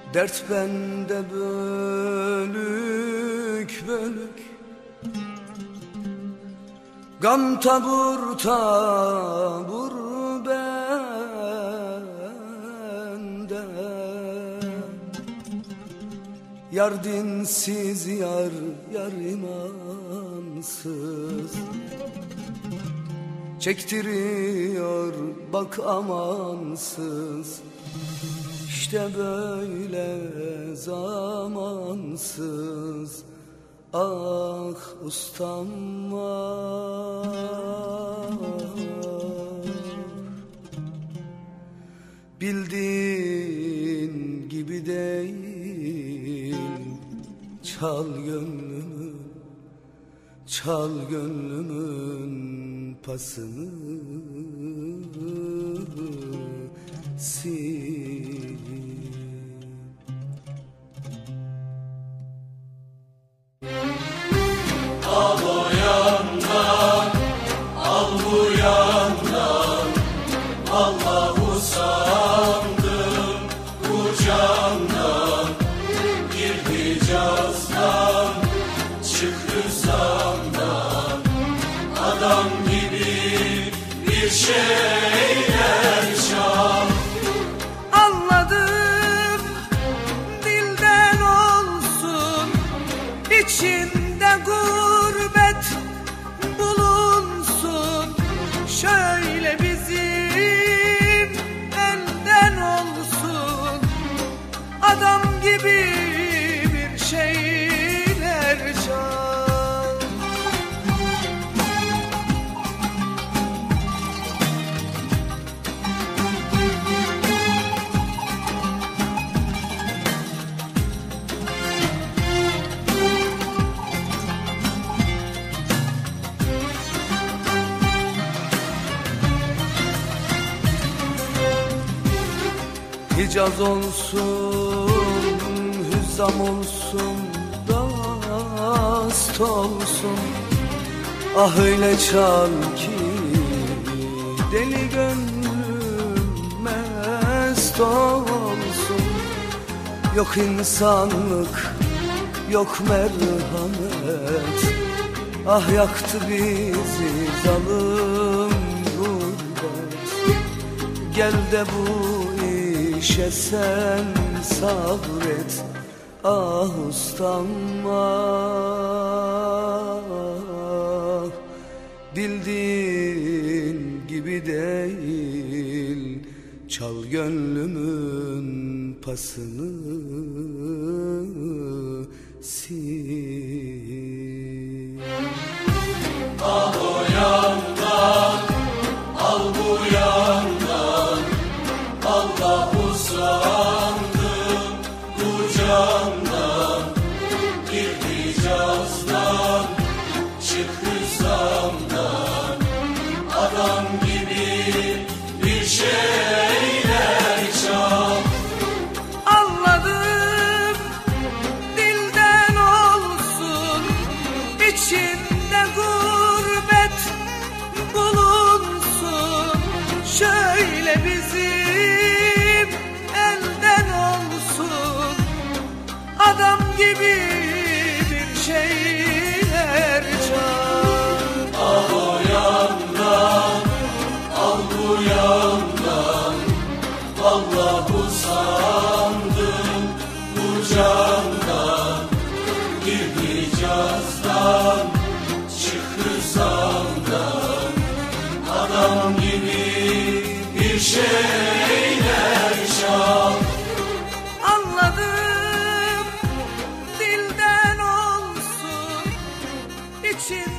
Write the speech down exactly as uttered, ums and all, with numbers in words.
Dert bende bölük bölük, gam tabur tabur bende. Yar dinsiz, yar yar imansız, çektiriyor bak amansız. İşte böyle zamansız, ah ustam var. Bildiğin gibi değil, çal gönlümü, çal gönlümün pasını sil. Al o yandan, al bu yandan, Allahu sandım bu candan. Girdi cazdan, çıktı zamdan, adam gibi bir şeyler çal. Anladım, dilden olsun, içinde gurbet bulunsun. Şöyle bizim elden olsun, adam gibi bir şeyler çal. Hicaz olsun, hüzzam olsun, rast olsun. Ah öyle çal ki deli gönlüm mest olsun. Yok insanlık, yok merhamet, ah yaktı bizi zalim gurbet. Gel de bu işe sen sabret, ah ustam ah. Bildiğin gibi değil, çal gönlümün pasını sil. Al o yandan, al bu yandan, Allahu sandım bu candan. Girdi cazdan, çıktı zamdan, adam gibi bir şeyler çal. Anladım, dilden olsun, içinde gurbet bulunsun. Şöyle bizim elden olsun, adam gibi bir şeyler çal. Al o yandan, al bu yandan, Allahu sandım bu candan. Girdi cazdan, çıktı zamdan, adam gibi bir şeyler çal. Anladım, dilden olsun, için